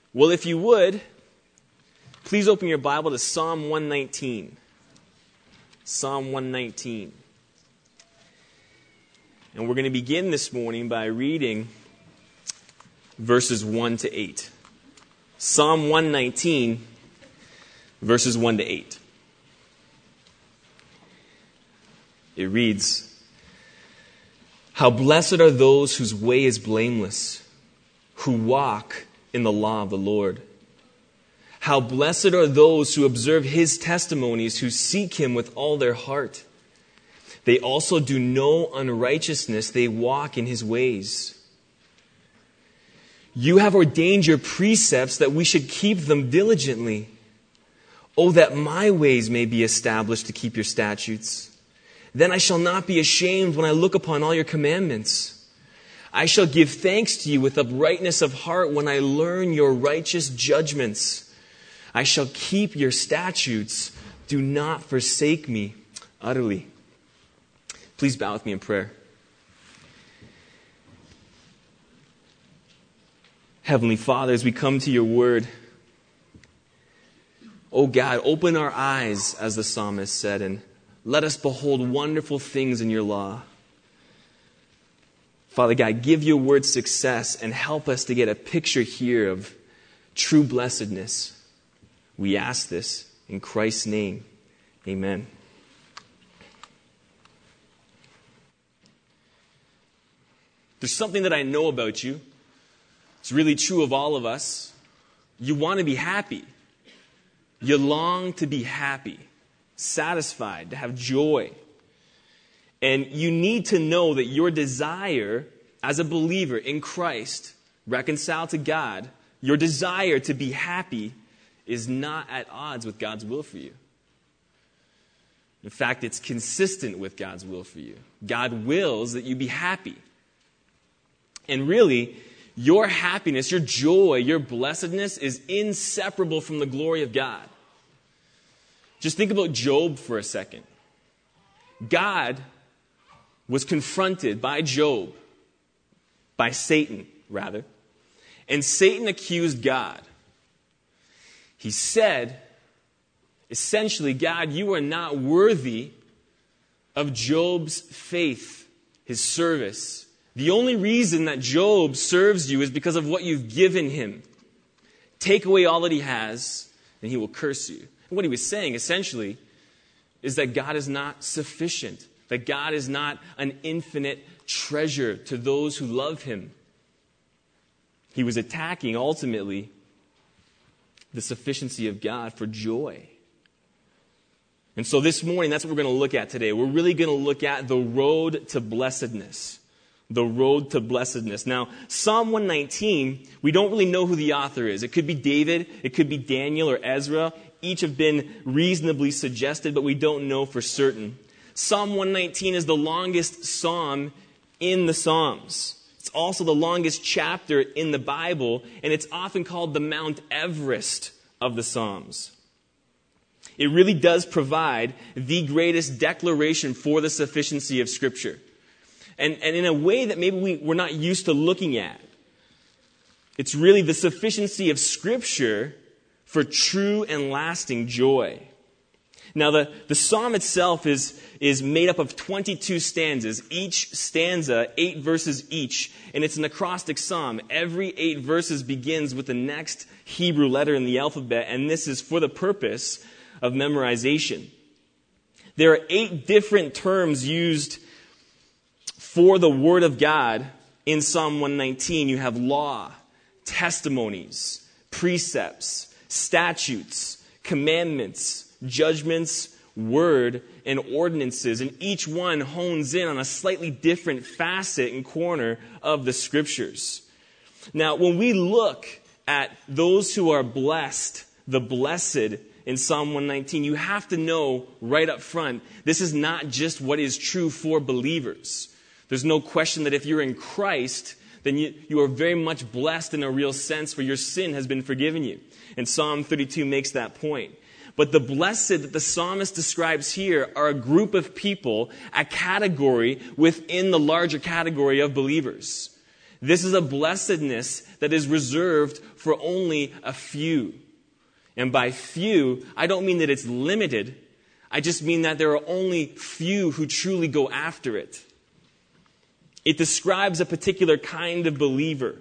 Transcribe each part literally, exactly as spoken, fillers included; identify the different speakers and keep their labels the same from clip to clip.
Speaker 1: Well, if you would, please open your Bible to Psalm one nineteen. Psalm one nineteen. And we're going to begin this morning by reading verses one to eight. Psalm one nineteen, verses one to eight. It reads, "How blessed are those whose way is blameless, who walk in the law of the Lord. How blessed are those who observe His testimonies, who seek Him with all their heart. They also do no unrighteousness, they walk in His ways. You have ordained your precepts that we should keep them diligently. Oh, that my ways may be established to keep your statutes. Then I shall not be ashamed when I look upon all your commandments. I shall give thanks to you with uprightness of heart when I learn your righteous judgments. I shall keep your statutes. Do not forsake me utterly." Please bow with me in prayer. Heavenly Father, as we come to your word, oh God, open our eyes, as the psalmist said, and let us behold wonderful things in your law. Father God, give your word success and help us to get a picture here of true blessedness. We ask this in Christ's name. Amen. There's something that I know about you. It's really true of all of us. You want to be happy. You long to be happy, satisfied, to have joy. And you need to know that your desire as a believer in Christ, reconciled to God, your desire to be happy is not at odds with God's will for you. In fact, it's consistent with God's will for you. God wills that you be happy. And really, your happiness, your joy, your blessedness is inseparable from the glory of God. Just think about Job for a second. God was confronted by Job, by Satan, rather. And Satan accused God. He said, essentially, God, you are not worthy of Job's faith, his service. The only reason that Job serves you is because of what you've given him. Take away all that he has, and he will curse you. And what he was saying, essentially, is that God is not sufficient. That God is not an infinite treasure to those who love Him. He was attacking, ultimately, the sufficiency of God for joy. And so this morning, that's what we're going to look at today. We're really going to look at the road to blessedness. The road to blessedness. Now, Psalm one nineteen, we don't really know who the author is. It could be David, it could be Daniel or Ezra. Each have been reasonably suggested, but we don't know for certain. Psalm one nineteen is the longest psalm in the Psalms. It's also the longest chapter in the Bible, and it's often called the Mount Everest of the Psalms. It really does provide the greatest declaration for the sufficiency of Scripture. And, and in a way that maybe we, we're not used to looking at. It's really the sufficiency of Scripture for true and lasting joy. Now, the, the psalm itself is, is made up of twenty-two stanzas. Each stanza, eight verses each, and it's an acrostic psalm. Every eight verses begins with the next Hebrew letter in the alphabet, and this is for the purpose of memorization. There are eight different terms used for the Word of God in Psalm one nineteen. You have law, testimonies, precepts, statutes, commandments, judgments, word, and ordinances. And each one hones in on a slightly different facet and corner of the Scriptures. Now, when we look at those who are blessed, the blessed in Psalm one nineteen, you have to know right up front, this is not just what is true for believers. There's no question that if you're in Christ, then you, you are very much blessed in a real sense, for your sin has been forgiven you. And Psalm thirty-two makes that point. But the blessed that the psalmist describes here are a group of people, a category within the larger category of believers. This is a blessedness that is reserved for only a few. And by few, I don't mean that it's limited. I just mean that there are only few who truly go after it. It describes a particular kind of believer.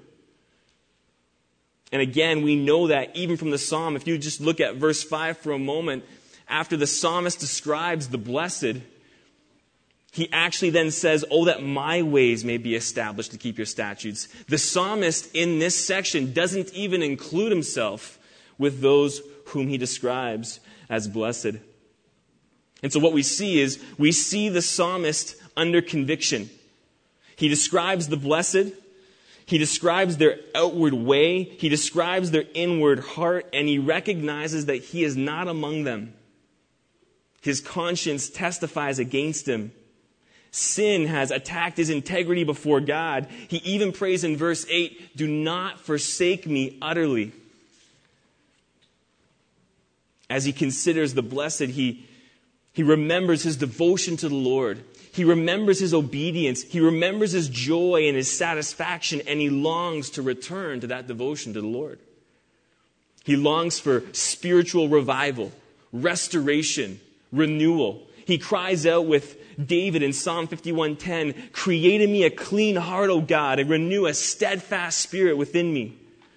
Speaker 1: And again, we know that even from the psalm. If you just look at verse five for a moment, after the psalmist describes the blessed, he actually then says, oh, that my ways may be established to keep your statutes. The psalmist in this section doesn't even include himself with those whom he describes as blessed. And so what we see is, we see the psalmist under conviction. He describes the blessed. He describes their outward way. He describes their inward heart. And he recognizes that he is not among them. His conscience testifies against him. Sin has attacked his integrity before God. He even prays in verse eight, do not forsake me utterly. As he considers the blessed, he, he remembers his devotion to the Lord. He remembers his obedience. He remembers his joy and his satisfaction, and he longs to return to that devotion to the Lord. He longs for spiritual revival, restoration, renewal. He cries out with David in Psalm fifty-one ten, create in me a clean heart, O God, and renew a steadfast spirit within me.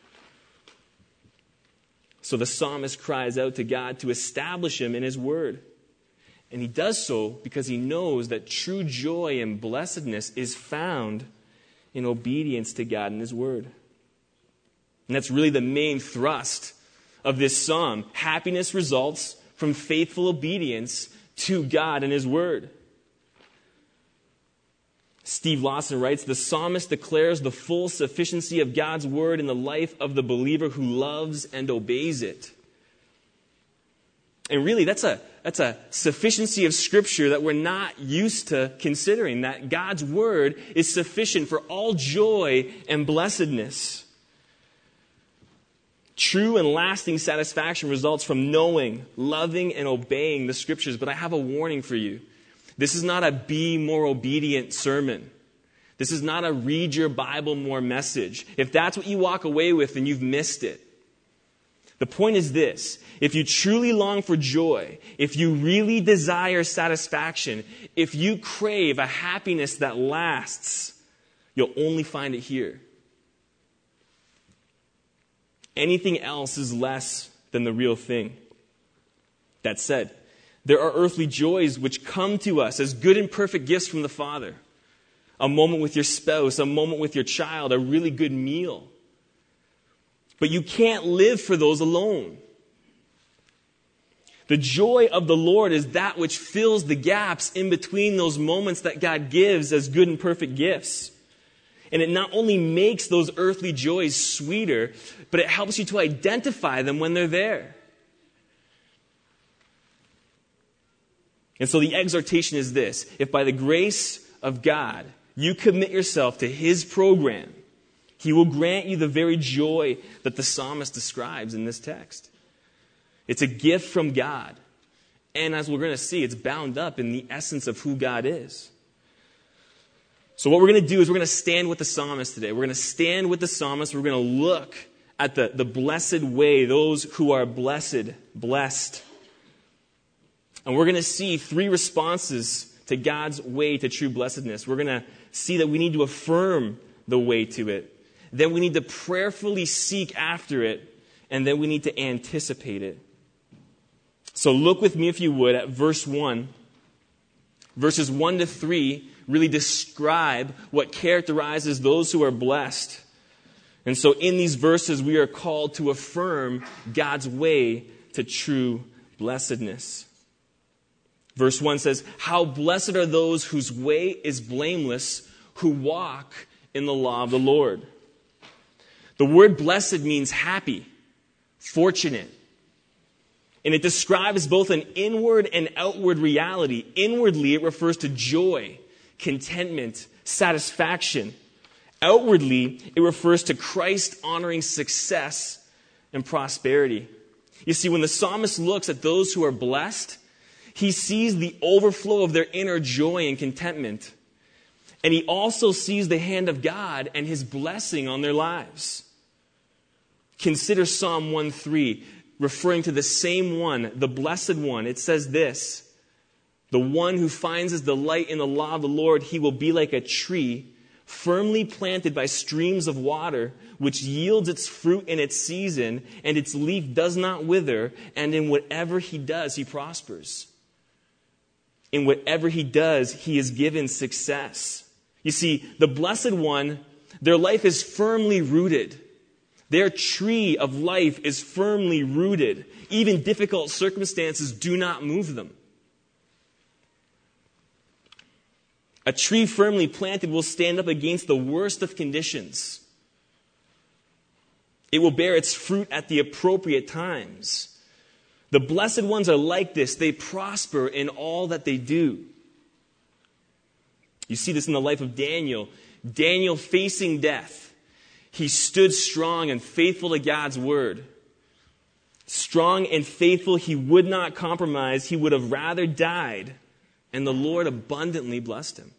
Speaker 1: So the psalmist cries out to God to establish him in his word. And he does so because he knows that true joy and blessedness is found in obedience to God and his word. And that's really the main thrust of this psalm. Happiness results from faithful obedience to God and his word. Steve Lawson writes, the psalmist declares the full sufficiency of God's word in the life of the believer who loves and obeys it. And really, that's a, that's a sufficiency of Scripture that we're not used to considering, that God's word is sufficient for all joy and blessedness. True and lasting satisfaction results from knowing, loving, and obeying the Scriptures. But I have a warning for you. This is not a be more obedient sermon. This is not a read your Bible more message. If that's what you walk away with, then you've missed it. The point is this. If you truly long for joy, if you really desire satisfaction, if you crave a happiness that lasts, you'll only find it here. Anything else is less than the real thing. That said, there are earthly joys which come to us as good and perfect gifts from the Father. A moment with your spouse, a moment with your child, a really good meal. But you can't live for those alone. The joy of the Lord is that which fills the gaps in between those moments that God gives as good and perfect gifts. And it not only makes those earthly joys sweeter, but it helps you to identify them when they're there. And so the exhortation is this. If by the grace of God you commit yourself to His program, He will grant you the very joy that the psalmist describes in this text. It's a gift from God. And as we're going to see, it's bound up in the essence of who God is. So what we're going to do is we're going to stand with the psalmist today. We're going to stand with the psalmist. We're going to look at the, the blessed way, those who are blessed, blessed. And we're going to see three responses to God's way to true blessedness. We're going to see that we need to affirm the way to it. Then we need to prayerfully seek after it. And then we need to anticipate it. So look with me, if you would, at verse one. Verses one to three really describe what characterizes those who are blessed. And so in these verses, we are called to affirm God's way to true blessedness. Verse one says, how blessed are those whose way is blameless, who walk in the law of the Lord. The word blessed means happy, fortunate. And it describes both an inward and outward reality. Inwardly, it refers to joy, contentment, satisfaction. Outwardly, it refers to Christ-honoring success and prosperity. You see, when the psalmist looks at those who are blessed, he sees the overflow of their inner joy and contentment. And he also sees the hand of God and his blessing on their lives. Consider Psalm one three, referring to the same one, the blessed one. It says this, the one who finds his delight in the law of the Lord, he will be like a tree firmly planted by streams of water, which yields its fruit in its season, and its leaf does not wither, and in whatever he does, he prospers. In whatever he does, he is given success. You see, the blessed one, their life is firmly rooted. Their tree of life is firmly rooted. Even difficult circumstances do not move them. A tree firmly planted will stand up against the worst of conditions. It will bear its fruit at the appropriate times. The blessed ones are like this. They prosper in all that they do. You see this in the life of Daniel. Daniel facing death. He stood strong and faithful to God's word. Strong and faithful, he would not compromise. He would have rather died, and the Lord abundantly blessed him.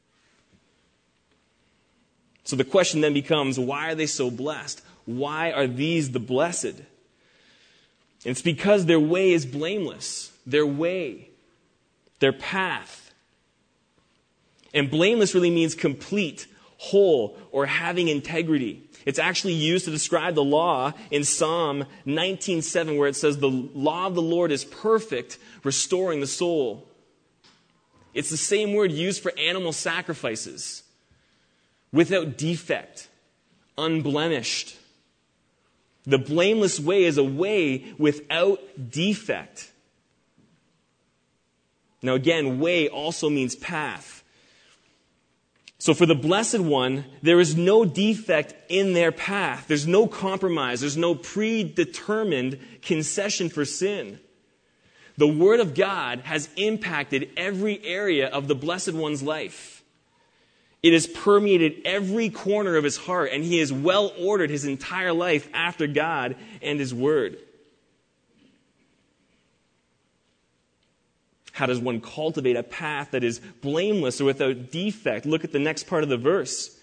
Speaker 1: So the question then becomes, why are they so blessed? Why are these the blessed? And it's because their way is blameless. Their way, their path. And blameless really means complete, whole, or having integrity. It's actually used to describe the law in Psalm nineteen seven, where it says, the law of the Lord is perfect, restoring the soul. It's the same word used for animal sacrifices. Without defect, unblemished. The blameless way is a way without defect. Now again, way also means path. So for the blessed one, there is no defect in their path. There's no compromise. There's no predetermined concession for sin. The Word of God has impacted every area of the blessed one's life. It has permeated every corner of his heart, and he has well ordered his entire life after God and his Word. How does one cultivate a path that is blameless or without defect? Look at the next part of the verse.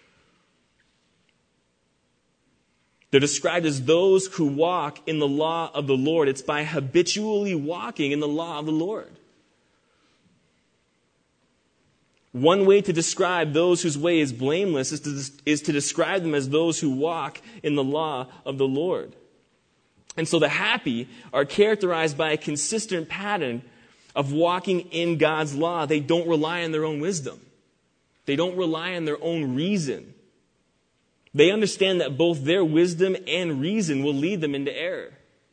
Speaker 1: They're described as those who walk in the law of the Lord. It's by habitually walking in the law of the Lord. One way to describe those whose way is blameless is to, is to describe them as those who walk in the law of the Lord. And so the happy are characterized by a consistent pattern of walking in God's law. They don't rely on their own wisdom. They don't rely on their own reason. They understand that both their wisdom and reason will lead them into error.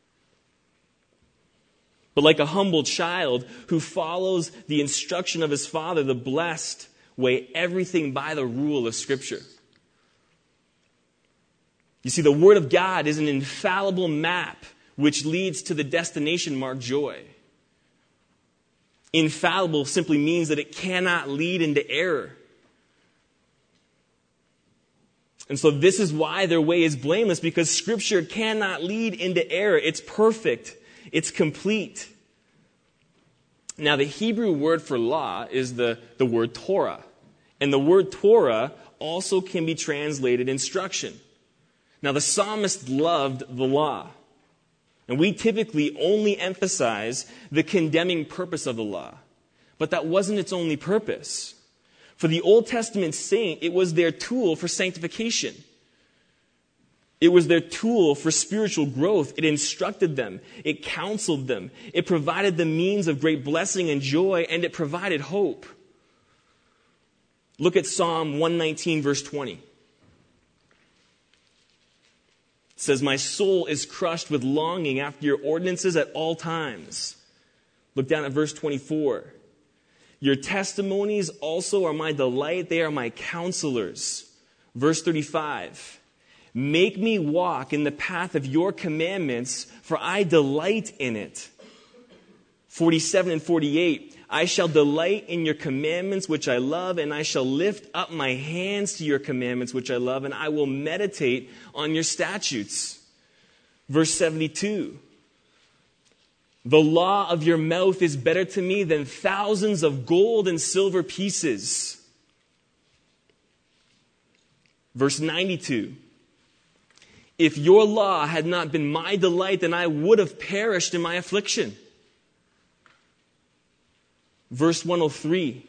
Speaker 1: But like a humble child who follows the instruction of his father, the blessed weigh everything by the rule of Scripture. You see, the Word of God is an infallible map which leads to the destination marked joy. Infallible simply means that it cannot lead into error. And so this is why their way is blameless, because Scripture cannot lead into error. It's perfect. It's complete. Now, the Hebrew word for law is the, the word Torah. And the word Torah also can be translated instruction. Now, the psalmist loved the law. And we typically only emphasize the condemning purpose of the law. But that wasn't its only purpose. For the Old Testament saint, it was their tool for sanctification. It was their tool for spiritual growth. It instructed them. It counseled them. It provided the means of great blessing and joy, and it provided hope. Look at Psalm one nineteen, verse twenty. It says, "My soul is crushed with longing after your ordinances at all times." Look down at verse twenty-four. "Your testimonies also are my delight. They are my counselors." Verse thirty-five. "Make me walk in the path of your commandments, for I delight in it." forty-seven and forty-eight. "I shall delight in your commandments, which I love, and I shall lift up my hands to your commandments, which I love, and I will meditate on your statutes." Verse seventy-two. "The law of your mouth is better to me than thousands of gold and silver pieces." Verse ninety-two. If your law had not been my delight, then I would have perished in my affliction. Verse one oh three.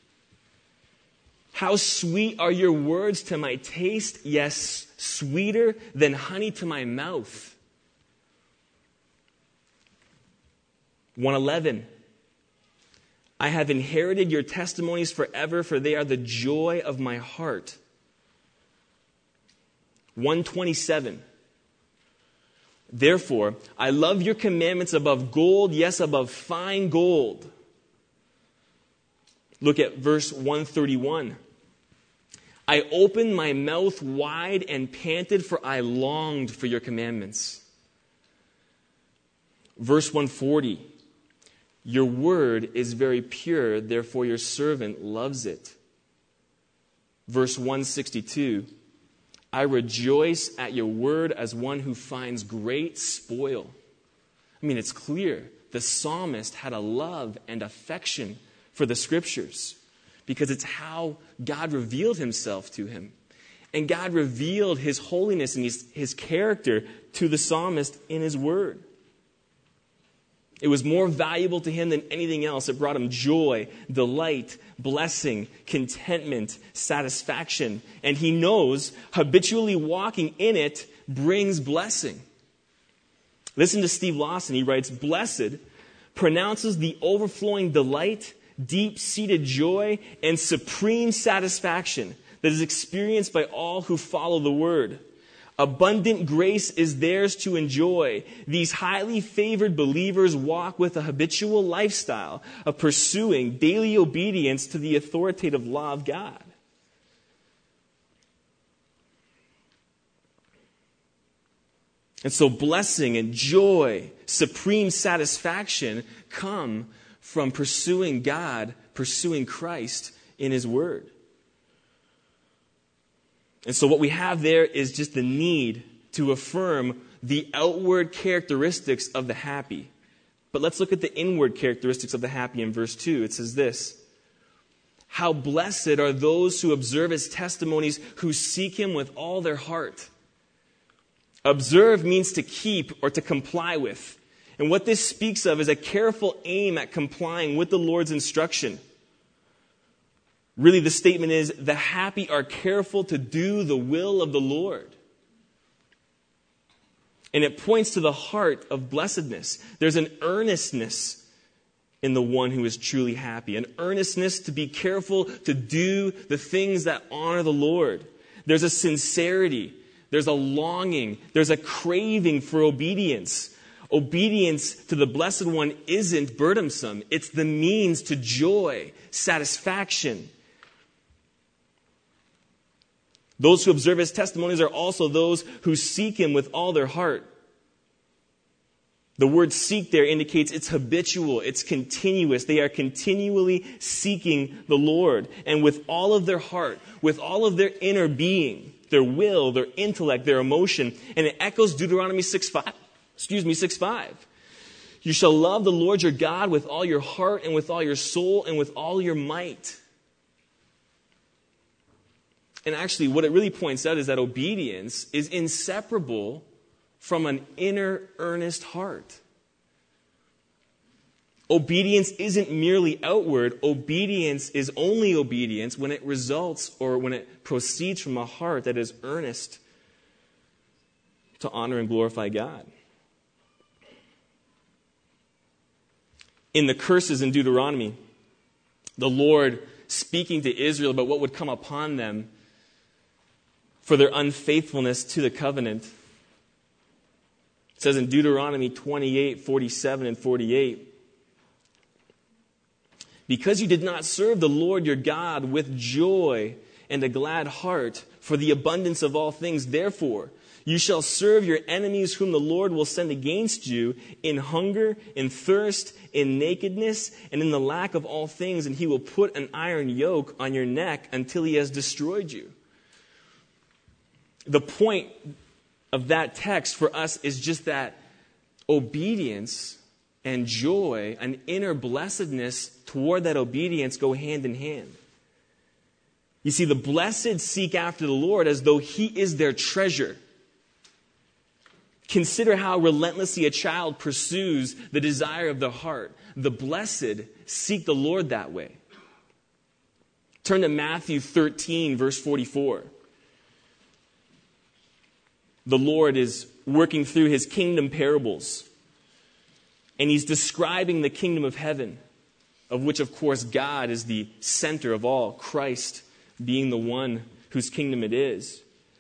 Speaker 1: How sweet are your words to my taste, yes, sweeter than honey to my mouth. one eleven. I have inherited your testimonies forever, for they are the joy of my heart. one twenty-seven. Therefore, I love your commandments above gold, yes, above fine gold. Look at verse one thirty-one. I opened my mouth wide and panted, for I longed for your commandments. Verse one forty. Your word is very pure, therefore your servant loves it. Verse one sixty-two. I rejoice at your word as one who finds great spoil. I mean, it's clear the psalmist had a love and affection for the scriptures because it's how God revealed himself to him. And God revealed his holiness and his, his character to the psalmist in his word. It was more valuable to him than anything else. It brought him joy, delight, blessing, contentment, satisfaction. And he knows habitually walking in it brings blessing. Listen to Steve Lawson. He writes, blessed pronounces the overflowing delight, deep-seated joy, and supreme satisfaction that is experienced by all who follow the word. Abundant grace is theirs to enjoy. These highly favored believers walk with a habitual lifestyle of pursuing daily obedience to the authoritative law of God. And so blessing and joy, supreme satisfaction come from pursuing God, pursuing Christ in his word. And so what we have there is just the need to affirm the outward characteristics of the happy. But let's look at the inward characteristics of the happy in verse two. It says this, how blessed are those who observe his testimonies, who seek him with all their heart. Observe means to keep or to comply with. And what this speaks of is a careful aim at complying with the Lord's instruction. Really, the statement is, the happy are careful to do the will of the Lord. And it points to the heart of blessedness. There's an earnestness in the one who is truly happy. An earnestness to be careful to do the things that honor the Lord. There's a sincerity. There's a longing. There's a craving for obedience. Obedience to the Blessed One isn't burdensome. It's the means to joy, satisfaction. Those who observe his testimonies are also those who seek him with all their heart. The word seek there indicates it's habitual, it's continuous. They are continually seeking the Lord. And with all of their heart, with all of their inner being, their will, their intellect, their emotion. And it echoes Deuteronomy six five. Excuse me, six five. You shall love the Lord your God with all your heart and with all your soul and with all your might. And actually, what it really points out is that obedience is inseparable from an inner, earnest heart. Obedience isn't merely outward. Obedience is only obedience when it results or when it proceeds from a heart that is earnest to honor and glorify God. In the curses in Deuteronomy, the Lord speaking to Israel about what would come upon them for their unfaithfulness to the covenant. It says in Deuteronomy twenty-eight, forty-seven and forty-eight, because you did not serve the Lord your God with joy and a glad heart for the abundance of all things, therefore you shall serve your enemies whom the Lord will send against you in hunger, in thirst, in nakedness, and in the lack of all things, and he will put an iron yoke on your neck until he has destroyed you. The point of that text for us is just that obedience and joy, an inner blessedness toward that obedience, go hand in hand. You see, the blessed seek after the Lord as though he is their treasure. Consider how relentlessly a child pursues the desire of the heart. The blessed seek the Lord that way. Turn to Matthew thirteen, verse forty-four. The Lord is working through his kingdom parables. And he's describing the kingdom of heaven, of which, of course, God is the center of all, Christ being the one whose kingdom it is.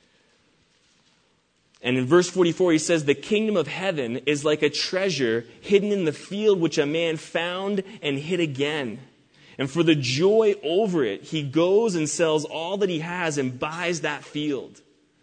Speaker 1: And in verse forty-four, he says, the kingdom of heaven is like a treasure hidden in the field which a man found and hid again. And for the joy over it, he goes and sells all that he has and buys that field.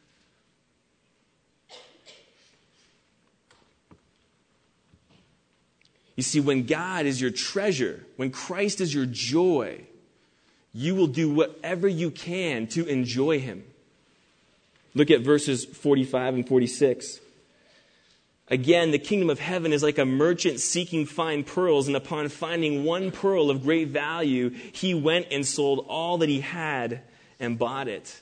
Speaker 1: You see, when God is your treasure, when Christ is your joy, you will do whatever you can to enjoy him. Look at verses forty-five and forty-six. Again, the kingdom of heaven is like a merchant seeking fine pearls, and upon finding one pearl of great value, he went and sold all that he had and bought it.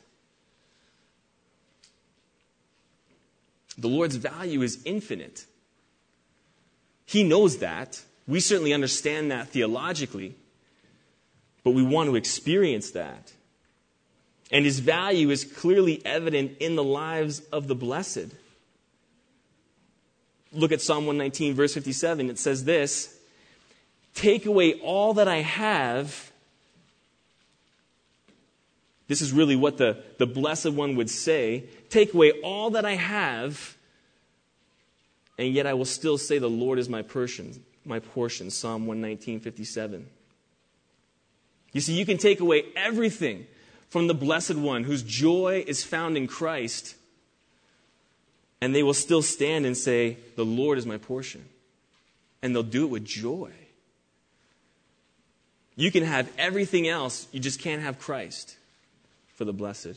Speaker 1: The Lord's value is infinite. He knows that. We certainly understand that theologically, but we want to experience that. And his value is clearly evident in the lives of the blessed. Look at Psalm one nineteen, verse fifty-seven. It says this, take away all that I have. This is really what the, the blessed one would say. Take away all that I have, and yet I will still say the Lord is my portion. My portion. Psalm one nineteen, fifty-seven. You see, you can take away everything from the blessed one whose joy is found in Christ, and they will still stand and say, the Lord is my portion. And they'll do it with joy. You can have everything else, you just can't have Christ for the blessed.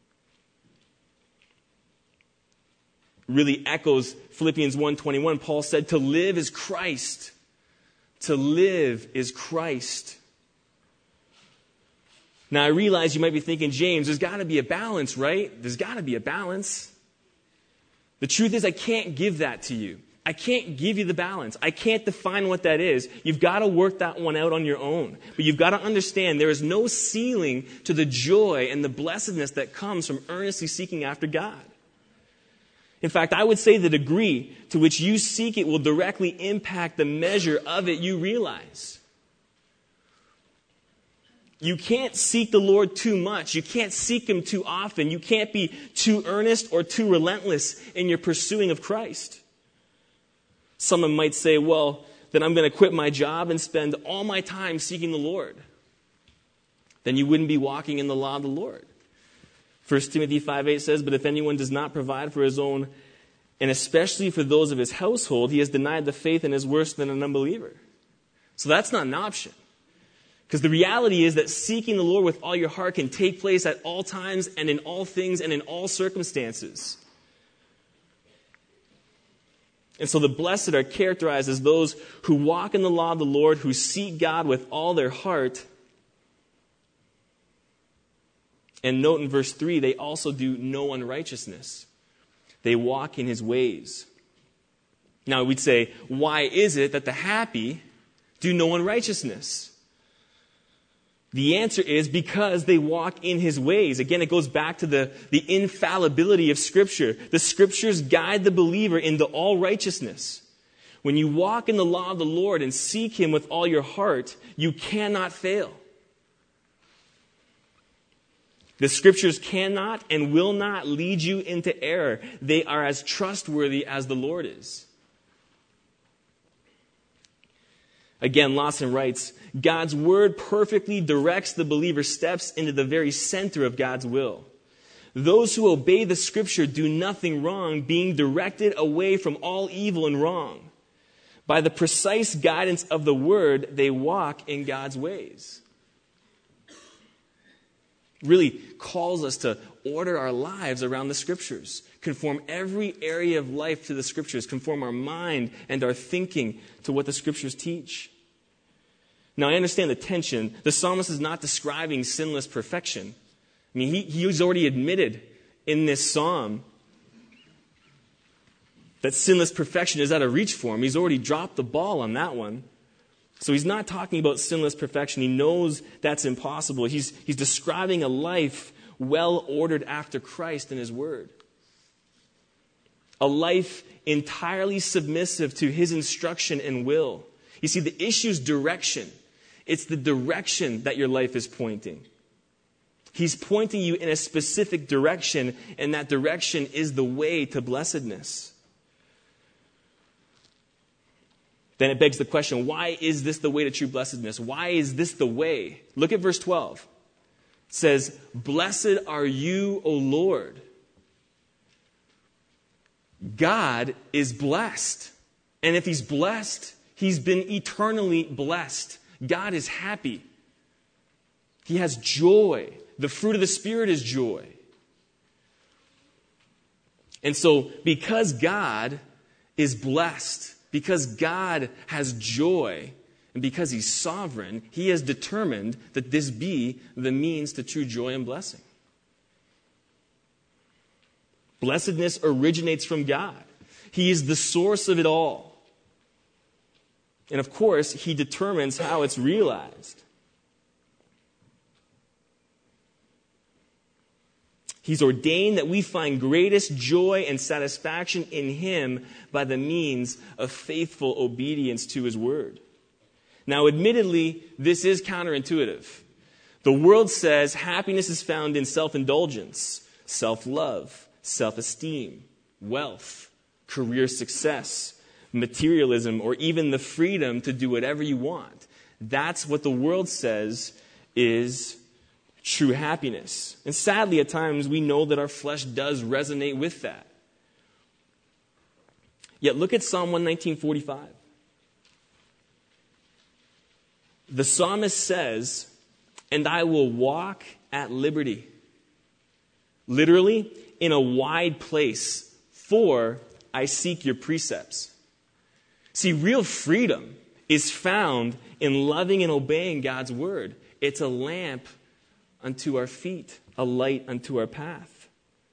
Speaker 1: Really echoes Philippians one twenty-one. Paul said, to live is Christ. To live is Christ. Now, I realize you might be thinking, James, there's got to be a balance, right? There's got to be a balance. The truth is, I can't give that to you. I can't give you the balance. I can't define what that is. You've got to work that one out on your own. But you've got to understand there is no ceiling to the joy and the blessedness that comes from earnestly seeking after God. In fact, I would say the degree to which you seek it will directly impact the measure of it you realize. You can't seek the Lord too much. You can't seek him too often. You can't be too earnest or too relentless in your pursuing of Christ. Someone might say, well, then I'm going to quit my job and spend all my time seeking the Lord. Then you wouldn't be walking in the law of the Lord. First Timothy five eight says, but if anyone does not provide for his own, and especially for those of his household, he has denied the faith and is worse than an unbeliever. So that's not an option. Because the reality is that seeking the Lord with all your heart can take place at all times and in all things and in all circumstances. And so the blessed are characterized as those who walk in the law of the Lord, who seek God with all their heart. And note in verse three, they also do no unrighteousness. They walk in his ways. Now we'd say, why is it that the happy do no unrighteousness? The answer is because they walk in his ways. Again, it goes back to the, the infallibility of Scripture. The Scriptures guide the believer into all righteousness. When you walk in the law of the Lord and seek him with all your heart, you cannot fail. The Scriptures cannot and will not lead you into error. They are as trustworthy as the Lord is. Again, Lawson writes, God's word perfectly directs the believer's steps into the very center of God's will. Those who obey the Scripture do nothing wrong, being directed away from all evil and wrong. By the precise guidance of the word, they walk in God's ways. Really calls us to order our lives around the Scriptures. Conform every area of life to the Scriptures. Conform our mind and our thinking to what the Scriptures teach. Now, I understand the tension. The psalmist is not describing sinless perfection. I mean, he, he's already admitted in this psalm that sinless perfection is out of reach for him. He's already dropped the ball on that one. So he's not talking about sinless perfection. He knows that's impossible. He's, he's describing a life well ordered after Christ and his word. A life entirely submissive to his instruction and will. You see, the issue is direction. It's the direction that your life is pointing. He's pointing you in a specific direction, and that direction is the way to blessedness. Then it begs the question, why is this the way to true blessedness? Why is this the way? Look at verse twelve. It says, "Blessed are you, O Lord." God is blessed. And if he's blessed, he's been eternally blessed. God is happy. He has joy. The fruit of the Spirit is joy. And so, because God is blessed, because God has joy, and because he's sovereign, he has determined that this be the means to true joy and blessing. Blessedness originates from God. He is the source of it all. And of course, he determines how it's realized. He's ordained that we find greatest joy and satisfaction in him by the means of faithful obedience to his word. Now, admittedly, this is counterintuitive. The world says happiness is found in self-indulgence, self-love, self-esteem, wealth, career success, materialism, or even the freedom to do whatever you want. That's what the world says is true happiness. And sadly, at times, we know that our flesh does resonate with that. Yet look at Psalm one nineteen forty-five. The psalmist says, "And I will walk at liberty." Literally, in a wide place, for I seek your precepts. See, real freedom is found in loving and obeying God's word. It's a lamp unto our feet, a light unto our path.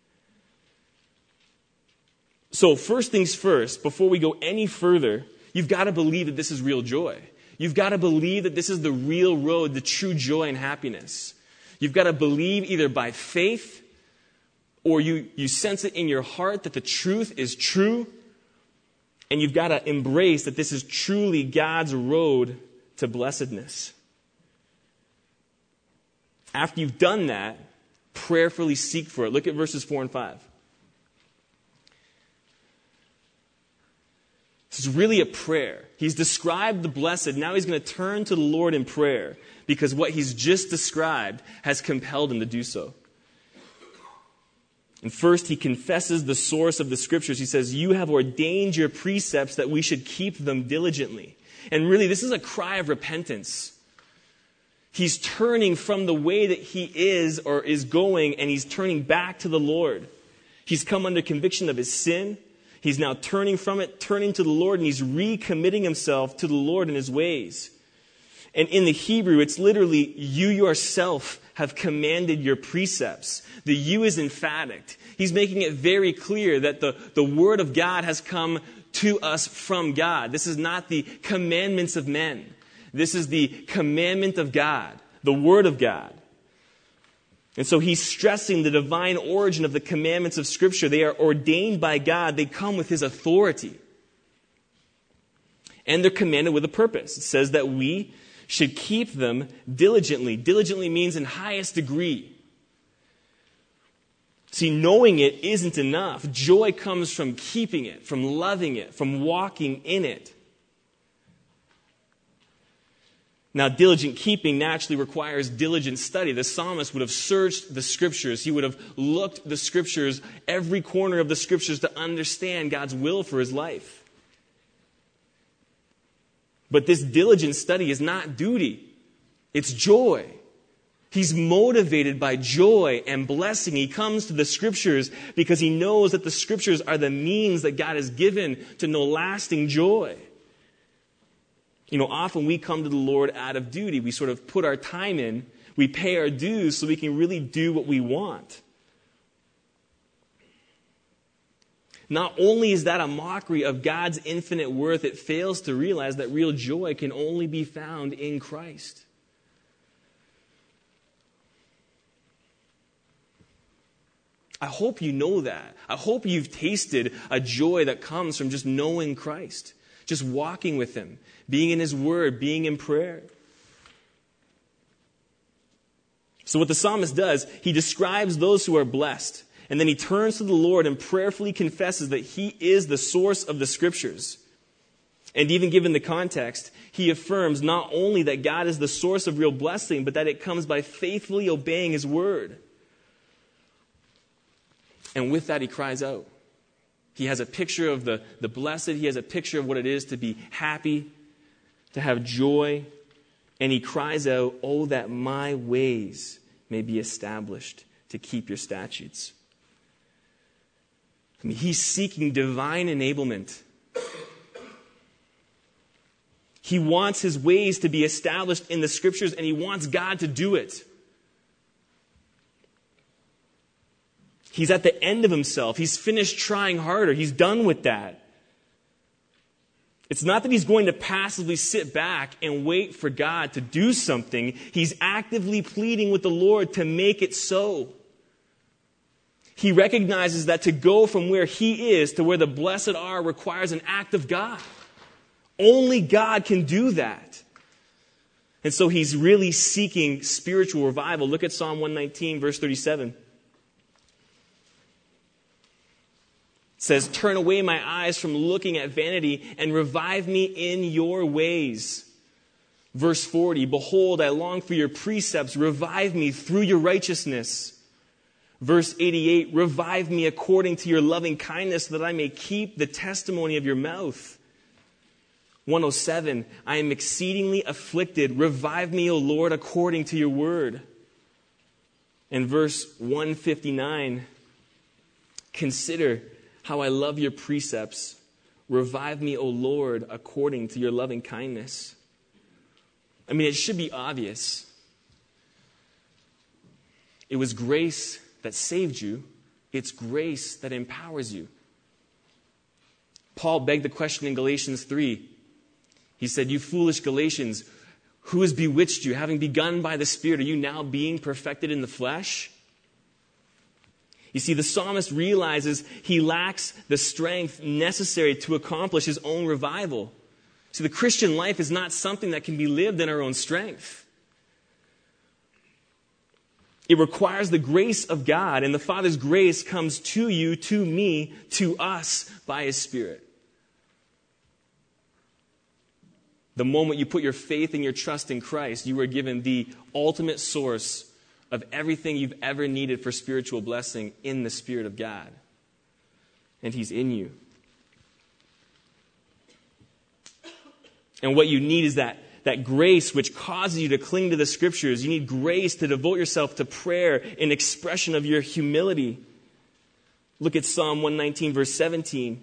Speaker 1: So first things first, before we go any further, you've got to believe that this is real joy. You've got to believe that this is the real road, the true joy and happiness. You've got to believe either by faith or you, you sense it in your heart that the truth is true. And you've got to embrace that this is truly God's road to blessedness. After you've done that, prayerfully seek for it. Look at verses four and five. This is really a prayer. He's described the blessed. Now he's going to turn to the Lord in prayer because what he's just described has compelled him to do so. And first, he confesses the source of the scriptures. He says, "You have ordained your precepts that we should keep them diligently." And really, this is a cry of repentance. He's turning from the way that he is or is going, and he's turning back to the Lord. He's come under conviction of his sin. He's now turning from it, turning to the Lord, and he's recommitting himself to the Lord and his ways. And in the Hebrew, it's literally, "You yourself have commanded your precepts." The "you" is emphatic. He's making it very clear that the, the word of God has come to us from God. This is not the commandments of men. This is the commandment of God, the word of God. And so he's stressing the divine origin of the commandments of Scripture. They are ordained by God. They come with his authority. And they're commanded with a purpose. It says that we should keep them diligently. Diligently means in highest degree. See, knowing it isn't enough. Joy comes from keeping it, from loving it, from walking in it. Now, diligent keeping naturally requires diligent study. The psalmist would have searched the Scriptures. He would have looked the Scriptures, every corner of the Scriptures, to understand God's will for his life. But this diligent study is not duty. It's joy. He's motivated by joy and blessing. He comes to the Scriptures because he knows that the Scriptures are the means that God has given to know lasting joy. You know, often we come to the Lord out of duty. We sort of put our time in. we pay our dues so we can really do what we want. Not only is that a mockery of God's infinite worth, it fails to realize that real joy can only be found in Christ. I hope you know that. I hope you've tasted a joy that comes from just knowing Christ, just walking with Him, being in His Word, being in prayer. So what the psalmist does, he describes those who are blessed, and then he turns to the Lord and prayerfully confesses that He is the source of the Scriptures. And even given the context, he affirms not only that God is the source of real blessing, but that it comes by faithfully obeying His Word. And with that, he cries out. He has a picture of the, the blessed. He has a picture of what it is to be happy, to have joy. And he cries out, "Oh, that my ways may be established to keep your statutes." I mean, he's seeking divine enablement. He wants his ways to be established in the Scriptures, and he wants God to do it. He's at the end of himself. He's finished trying harder. He's done with that. It's not that he's going to passively sit back and wait for God to do something. He's actively pleading with the Lord to make it so. He recognizes that to go from where he is to where the blessed are requires an act of God. Only God can do that. And so he's really seeking spiritual revival. Look at Psalm one nineteen, verse thirty-seven. It says, "Turn away my eyes from looking at vanity and revive me in your ways." Verse forty, "Behold, I long for your precepts. Revive me through your righteousness." Verse eighty-eight, "Revive me according to your loving kindness, so that I may keep the testimony of your mouth." one oh seven, "I am exceedingly afflicted. Revive me, O Lord, according to your word." And verse one fifty-nine, "Consider how I love your precepts. Revive me, O Lord, according to your loving kindness." I mean, it should be obvious. It was grace that saved you. It's grace that empowers you. Paul begged the question in Galatians three. He said, "You foolish Galatians, who has bewitched you? Having begun by the Spirit, are you now being perfected in the flesh?" You see, the psalmist realizes he lacks the strength necessary to accomplish his own revival. So the Christian life is not something that can be lived in our own strength. It requires the grace of God, and the Father's grace comes to you, to me, to us by His Spirit. The moment you put your faith and your trust in Christ, you are given the ultimate source of everything you've ever needed for spiritual blessing in the Spirit of God. And He's in you. And what you need is that, that grace which causes you to cling to the Scriptures. You need grace to devote yourself to prayer in expression of your humility. Look at Psalm one nineteen, verse seventeen.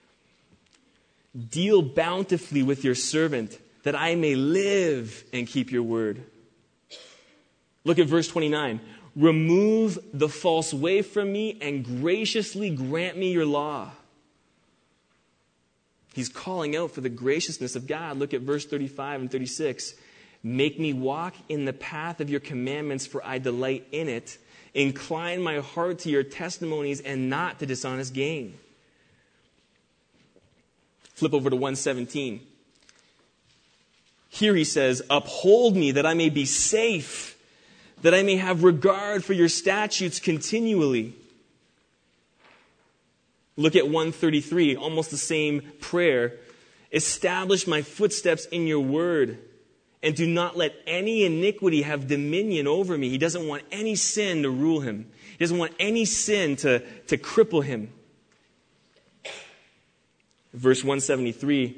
Speaker 1: "Deal bountifully with your servant, that I may live and keep your word." Look at verse twenty-nine. "Remove the false way from me and graciously grant me your law." He's calling out for the graciousness of God. Look at verse thirty-five and thirty-six. "Make me walk in the path of your commandments, for I delight in it. Incline my heart to your testimonies and not to dishonest gain." Flip over to one seventeen. Here he says, "Uphold me that I may be safe, that I may have regard for your statutes continually." Look at one thirty-three, almost the same prayer. "Establish my footsteps in your word, and do not let any iniquity have dominion over me." He doesn't want any sin to rule him. He doesn't want any sin to, to cripple him. Verse one seventy-three,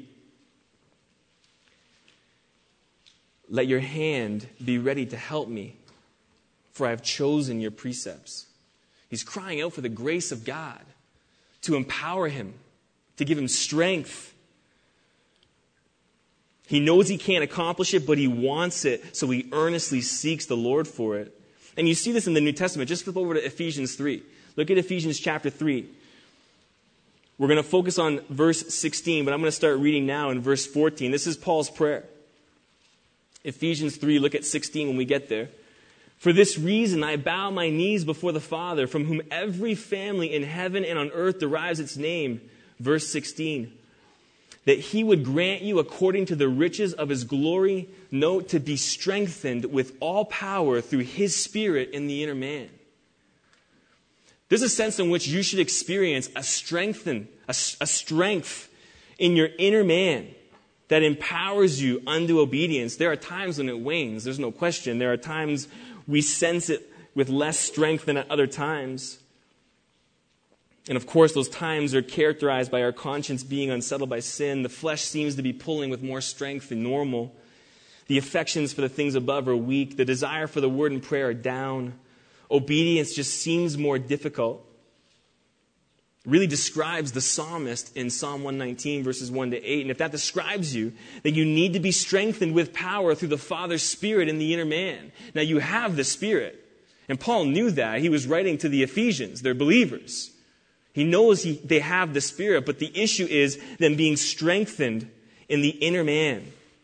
Speaker 1: "Let your hand be ready to help me, for I have chosen your precepts." He's crying out for the grace of God to empower him, to give him strength. He knows he can't accomplish it, but he wants it, so he earnestly seeks the Lord for it. And you see this in the New Testament. Just flip over to Ephesians three. Look at Ephesians chapter three. We're going to focus on verse sixteen, but I'm going to start reading now in verse fourteen. This is Paul's prayer. Ephesians three, look at sixteen when we get there. For this reason I bow my knees before the Father, from whom every family in heaven and on earth derives its name. Verse sixteen. That he would grant you according to the riches of his glory, note, to be strengthened with all power through his Spirit in the inner man. There's a sense in which you should experience a strengthen, a, a strength in your inner man that empowers you unto obedience. There are times when it wanes, there's no question. There are times we sense it with less strength than at other times. And of course, those times are characterized by our conscience being unsettled by sin. The flesh seems to be pulling with more strength than normal. The affections for the things above are weak. The desire for the word and prayer are down. Obedience just seems more difficult. It really describes the psalmist in Psalm one nineteen, verses one to eight. And if that describes you, then you need to be strengthened with power through the Father's Spirit in the inner man. Now, you have the Spirit. And Paul knew that. He was writing to the Ephesians. They're believers. He knows he, they have the Spirit, but the issue is them being strengthened in the inner man.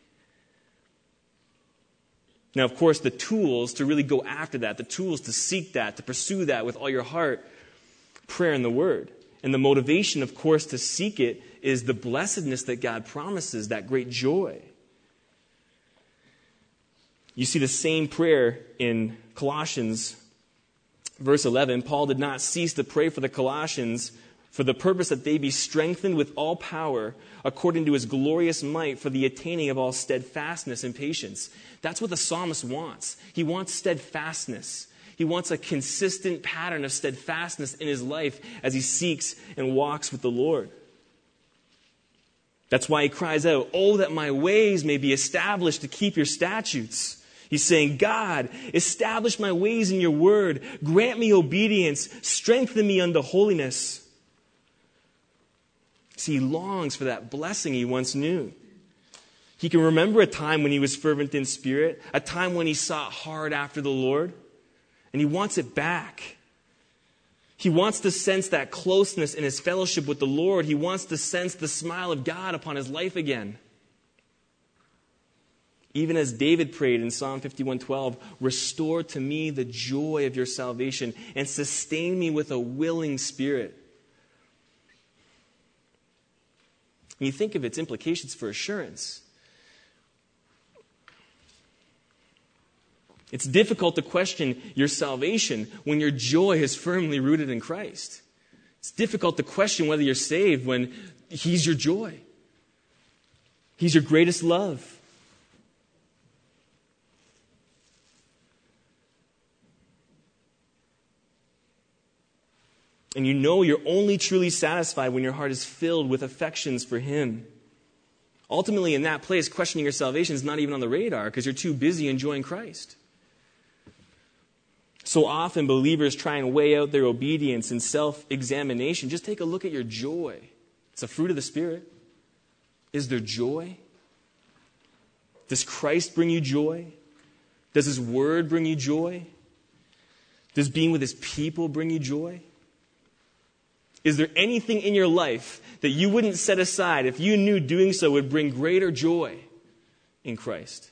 Speaker 1: Now, of course, the tools to really go after that, the tools to seek that, to pursue that with all your heart, prayer and the Word. And the motivation, of course, to seek it is the blessedness that God promises, that great joy. You see the same prayer in Colossians verse eleven. Paul did not cease to pray for the Colossians for the purpose that they be strengthened with all power according to his glorious might for the attaining of all steadfastness and patience. That's what the psalmist wants. He wants steadfastness. He wants a consistent pattern of steadfastness in his life as he seeks and walks with the Lord. That's why he cries out, "Oh, that my ways may be established to keep your statutes." He's saying, God, establish my ways in your word. Grant me obedience. Strengthen me unto holiness. See, he longs for that blessing he once knew. He can remember a time when he was fervent in spirit, a time when he sought hard after the Lord, and he wants it back. He wants to sense that closeness in his fellowship with the Lord. He wants to sense the smile of God upon his life again. Even as David prayed in Psalm fifty-one twelve, restore to me the joy of your salvation and sustain me with a willing spirit. When you think of its implications for assurance, it's difficult to question your salvation when your joy is firmly rooted in Christ. It's difficult to question whether you're saved when he's your joy. He's your greatest love. And you know you're only truly satisfied when your heart is filled with affections for him. Ultimately, in that place, questioning your salvation is not even on the radar because you're too busy enjoying Christ. So often, believers try and weigh out their obedience in self-examination. Just take a look at your joy. It's a fruit of the Spirit. Is there joy? Does Christ bring you joy? Does his word bring you joy? Does being with his people bring you joy? Is there anything in your life that you wouldn't set aside if you knew doing so would bring greater joy in Christ?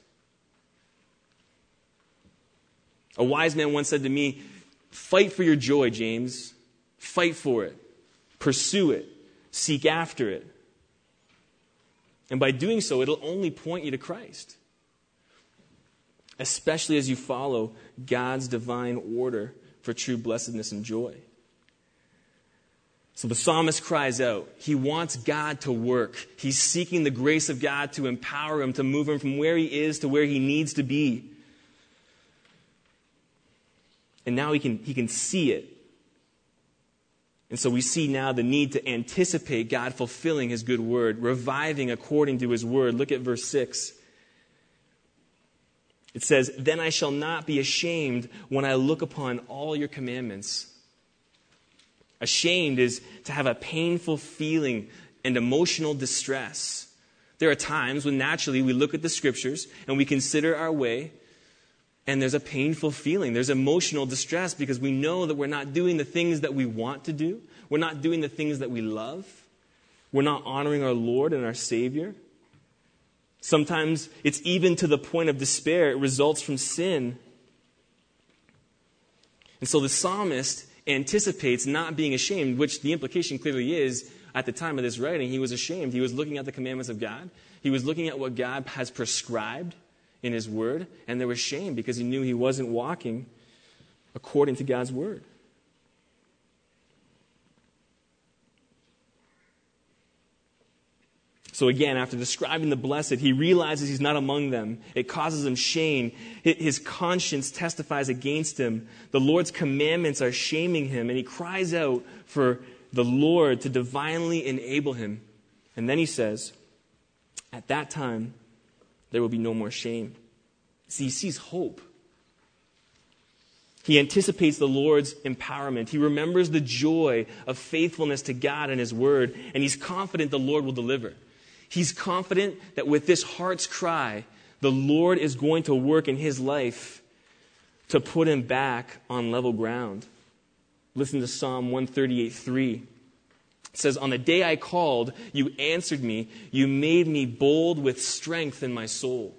Speaker 1: A wise man once said to me, fight for your joy, James. Fight for it. Pursue it. Seek after it. And by doing so, it'll only point you to Christ. Especially as you follow God's divine order for true blessedness and joy. So the psalmist cries out. He wants God to work. He's seeking the grace of God to empower him, to move him from where he is to where he needs to be. And now he can, he can see it. And so we see now the need to anticipate God fulfilling his good word, reviving according to his word. Look at verse six. It says, then I shall not be ashamed when I look upon all your commandments. Ashamed is to have a painful feeling and emotional distress. There are times when naturally we look at the scriptures and we consider our way, and there's a painful feeling. There's emotional distress because we know that we're not doing the things that we want to do. We're not doing the things that we love. We're not honoring our Lord and our Savior. Sometimes it's even to the point of despair. It results from sin. And so the psalmist anticipates not being ashamed, which the implication clearly is, at the time of this writing, he was ashamed. He was looking at the commandments of God. He was looking at what God has prescribed in his word, and there was shame because he knew he wasn't walking according to God's word. So again, after describing the blessed, he realizes he's not among them. It causes him shame. His conscience testifies against him. The Lord's commandments are shaming him, and he cries out for the Lord to divinely enable him. And then he says, at that time, there will be no more shame. See, he sees hope. He anticipates the Lord's empowerment. He remembers the joy of faithfulness to God and his word, and he's confident the Lord will deliver. He's confident that with this heart's cry, the Lord is going to work in his life to put him back on level ground. Listen to Psalm one thirty-eight three. It says, on the day I called, you answered me. You made me bold with strength in my soul.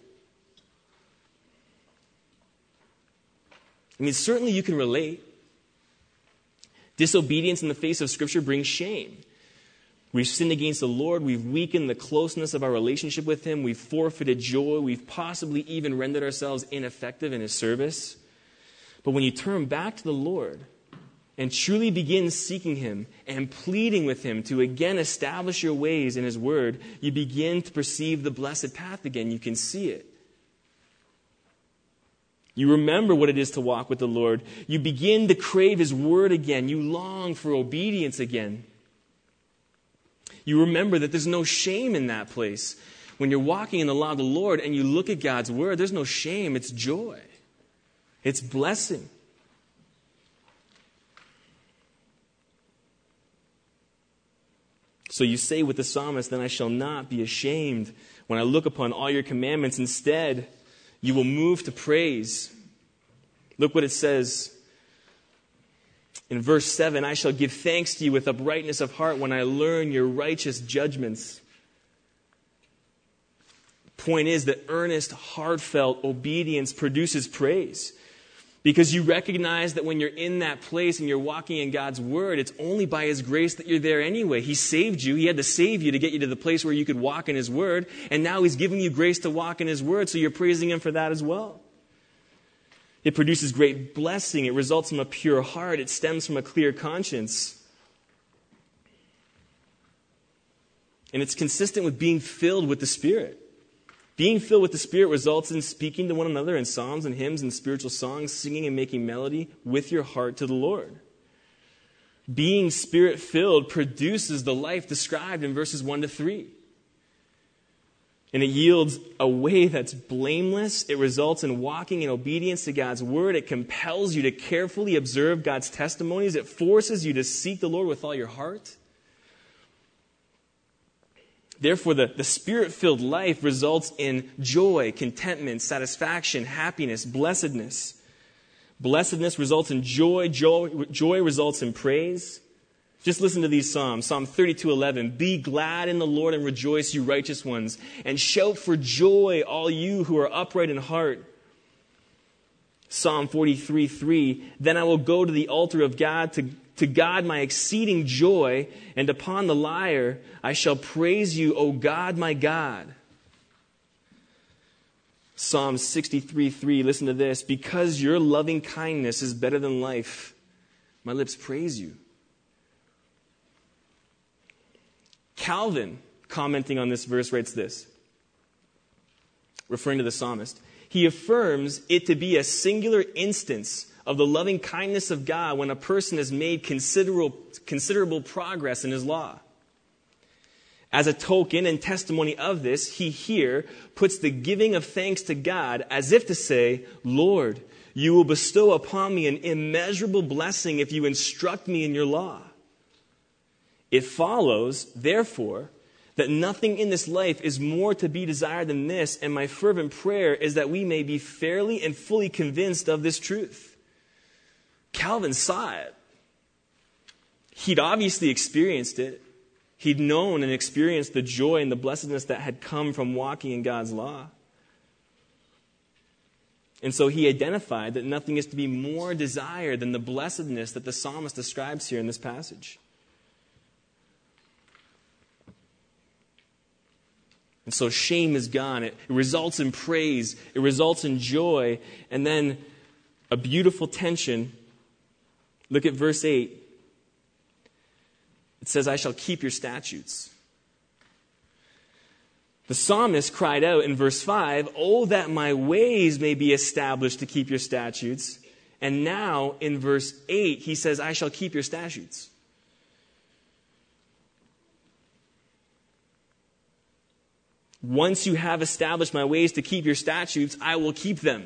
Speaker 1: I mean, certainly you can relate. Disobedience in the face of Scripture brings shame. We've sinned against the Lord. We've weakened the closeness of our relationship with him. We've forfeited joy. We've possibly even rendered ourselves ineffective in his service. But when you turn back to the Lord and truly begin seeking him and pleading with him to again establish your ways in his word, you begin to perceive the blessed path again. You can see it. You remember what it is to walk with the Lord. You begin to crave his word again. You long for obedience again. You remember that there's no shame in that place. When you're walking in the law of the Lord and you look at God's word, there's no shame. It's joy. It's blessing. So you say with the psalmist, then I shall not be ashamed when I look upon all your commandments. Instead, you will move to praise. Look what it says in verse seven. I shall give thanks to you with uprightness of heart when I learn your righteous judgments. Point is that earnest, heartfelt obedience produces praise. Because you recognize that when you're in that place and you're walking in God's word, it's only by his grace that you're there anyway. He saved you. He had to save you to get you to the place where you could walk in his word. And now he's giving you grace to walk in his word, so you're praising him for that as well. It produces great blessing. It results from a pure heart. It stems from a clear conscience. And it's consistent with being filled with the Spirit. Being filled with the Spirit results in speaking to one another in psalms and hymns and spiritual songs, singing and making melody with your heart to the Lord. Being Spirit-filled produces the life described in verses one to three. And it yields a way that's blameless. It results in walking in obedience to God's word. It compels you to carefully observe God's testimonies. It forces you to seek the Lord with all your heart. Therefore, the, the Spirit-filled life results in joy, contentment, satisfaction, happiness, blessedness. Blessedness results in joy. Joy, joy results in praise. Just listen to these Psalms. Psalm thirty-two eleven. Be glad in the Lord and rejoice, you righteous ones, and shout for joy, all you who are upright in heart. Psalm forty-three three. Then I will go to the altar of God to To God my exceeding joy, and upon the lyre I shall praise you, O God, my God. Psalm sixty-three three, listen to this. Because your loving kindness is better than life, my lips praise you. Calvin, commenting on this verse, writes this, referring to the psalmist. He affirms it to be a singular instance of the loving kindness of God when a person has made considerable, considerable progress in his law. As a token and testimony of this, he here puts the giving of thanks to God as if to say, Lord, you will bestow upon me an immeasurable blessing if you instruct me in your law. It follows, therefore, that nothing in this life is more to be desired than this, and my fervent prayer is that we may be fairly and fully convinced of this truth. Calvin saw it. He'd obviously experienced it. He'd known and experienced the joy and the blessedness that had come from walking in God's law. And so he identified that nothing is to be more desired than the blessedness that the psalmist describes here in this passage. And so shame is gone. It, it results in praise. It results in joy. And then a beautiful tension. Look at verse eight. It says, I shall keep your statutes. The psalmist cried out in verse five, oh, that my ways may be established to keep your statutes. And now in verse eight, he says, I shall keep your statutes. Once you have established my ways to keep your statutes, I will keep them.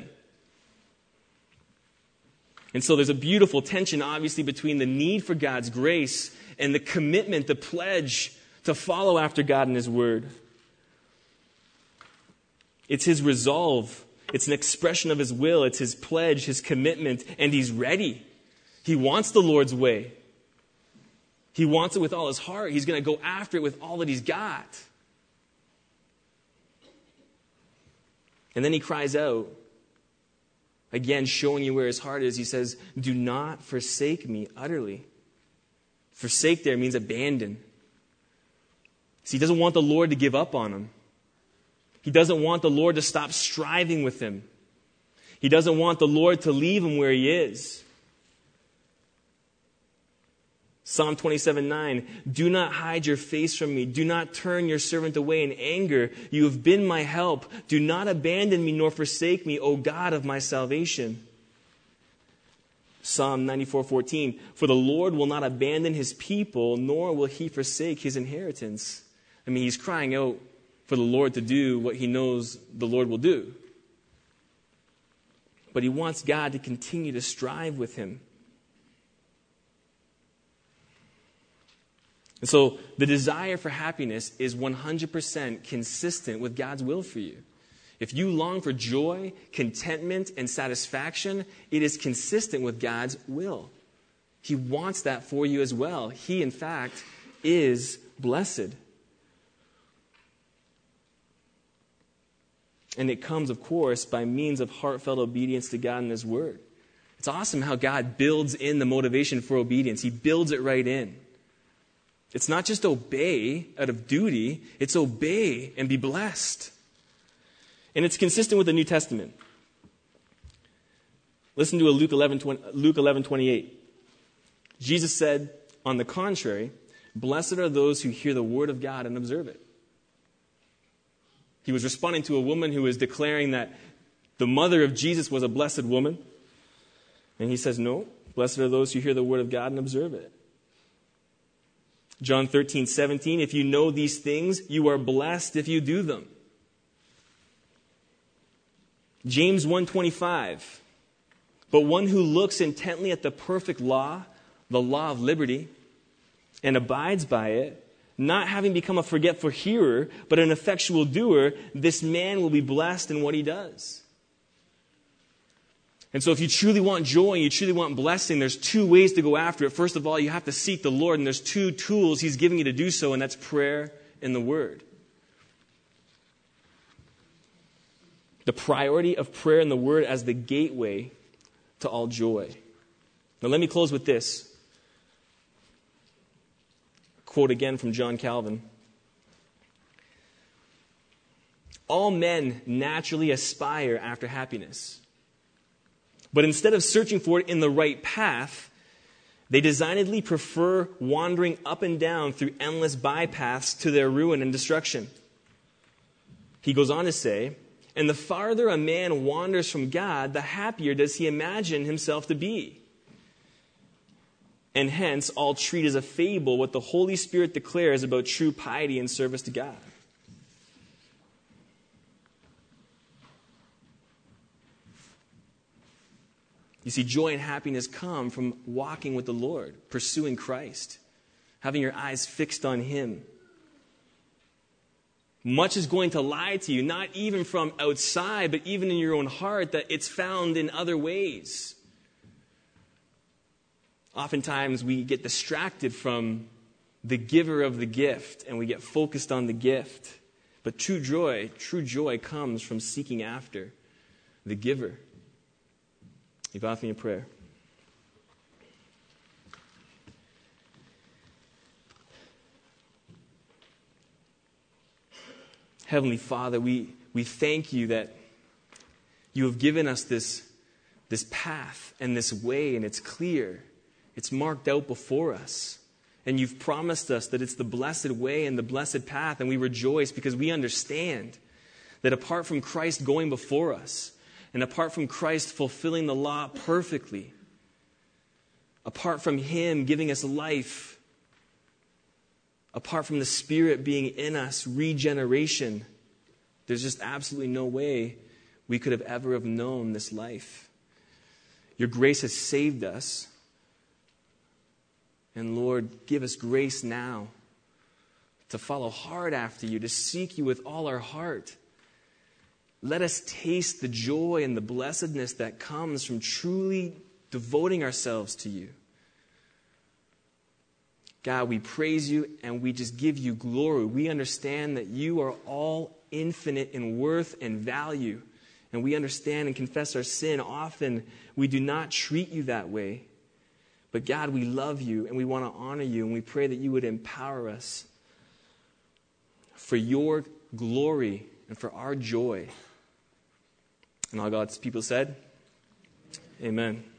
Speaker 1: And so there's a beautiful tension, obviously, between the need for God's grace and the commitment, the pledge to follow after God and His Word. It's His resolve. It's an expression of His will. It's His pledge, His commitment, and He's ready. He wants the Lord's way. He wants it with all His heart. He's going to go after it with all that He's got. And then He cries out, again, showing you where His heart is. He says, do not forsake me utterly. Forsake there means abandon. See, He doesn't want the Lord to give up on him. He doesn't want the Lord to stop striving with him. He doesn't want the Lord to leave him where he is. Psalm twenty-seven nine, do not hide your face from me. Do not turn your servant away in anger. You have been my help. Do not abandon me nor forsake me, O God of my salvation. Psalm ninety-four fourteen, for the Lord will not abandon His people, nor will He forsake His inheritance. I mean, he's crying out for the Lord to do what he knows the Lord will do. But he wants God to continue to strive with him. And so the desire for happiness is one hundred percent consistent with God's will for you. If you long for joy, contentment, and satisfaction, it is consistent with God's will. He wants that for you as well. He, in fact, is blessed. And it comes, of course, by means of heartfelt obedience to God and His Word. It's awesome how God builds in the motivation for obedience. He builds it right in. It's not just obey out of duty, it's obey and be blessed. And it's consistent with the New Testament. Listen to a Luke eleven twenty-eight. Jesus said, on the contrary, blessed are those who hear the word of God and observe it. He was responding to a woman who was declaring that the mother of Jesus was a blessed woman. And he says, no, blessed are those who hear the word of God and observe it. John thirteen seventeen, if you know these things, you are blessed if you do them. James one twenty-five, but one who looks intently at the perfect law, the law of liberty, and abides by it, not having become a forgetful hearer, but an effectual doer, this man will be blessed in what he does. And so if you truly want joy and you truly want blessing, there's two ways to go after it. First of all, you have to seek the Lord, and there's two tools He's giving you to do so, and that's prayer and the Word. The priority of prayer and the Word as the gateway to all joy. Now let me close with this. Quote again from John Calvin. All men naturally aspire after happiness. But instead of searching for it in the right path, they designedly prefer wandering up and down through endless bypaths to their ruin and destruction. He goes on to say, and the farther a man wanders from God, the happier does he imagine himself to be. And hence, all treat as a fable what the Holy Spirit declares about true piety and service to God. You see, joy and happiness come from walking with the Lord, pursuing Christ, having your eyes fixed on Him. Much is going to lie to you, not even from outside, but even in your own heart, that it's found in other ways. Oftentimes we get distracted from the giver of the gift, and we get focused on the gift. But true joy, true joy comes from seeking after the giver. You bow with me in prayer. Heavenly Father, we, we thank you that you have given us this, this path and this way, and it's clear. It's marked out before us. And you've promised us that it's the blessed way and the blessed path, and we rejoice because we understand that apart from Christ going before us, and apart from Christ fulfilling the law perfectly, apart from Him giving us life, apart from the Spirit being in us, regeneration, there's just absolutely no way we could have ever have known this life. Your grace has saved us. And Lord, give us grace now to follow hard after you, to seek you with all our heart. Let us taste the joy and the blessedness that comes from truly devoting ourselves to you. God, we praise you and we just give you glory. We understand that you are all infinite in worth and value. And we understand and confess our sin. Often we do not treat you that way. But God, we love you and we want to honor you, and we pray that you would empower us for your glory and for our joy. And all God's people said, amen.